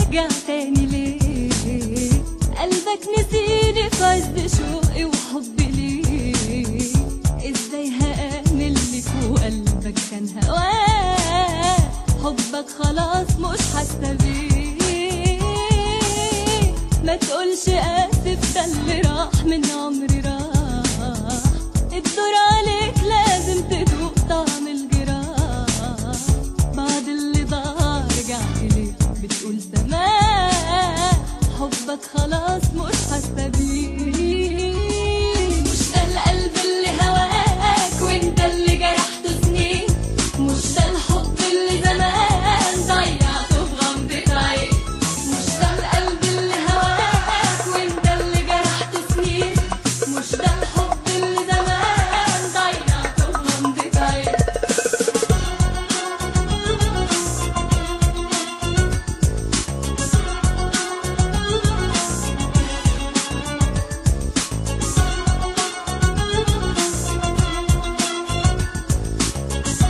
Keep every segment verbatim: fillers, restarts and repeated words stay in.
ترجع تاني ليه؟ قلبك نسيني في عز شوقي وحبي ليه؟ ازاي هآمن لك وقلبك كان هواه؟ حبك خلاص مش حاسه بيه. ما تقولش اسف، ده اللي راح من عمري راح. الدور عليك لازم تدوق طعم الجراح. بعد اللي ضاع رجعت ليه بتقول سماح؟ حبك خلاص مش حاسه بيه. مش ده القلب اللي هواك وانت اللي جرحته سنين. مش ده الحب اللي زمان ضيعته في غمضة عين. مش ده القلب اللي هواك وانت اللي جرحته سنين. مش ده الحب اللي زمان ضيعته في غمضة عين.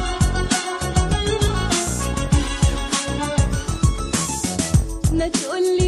ما تقولي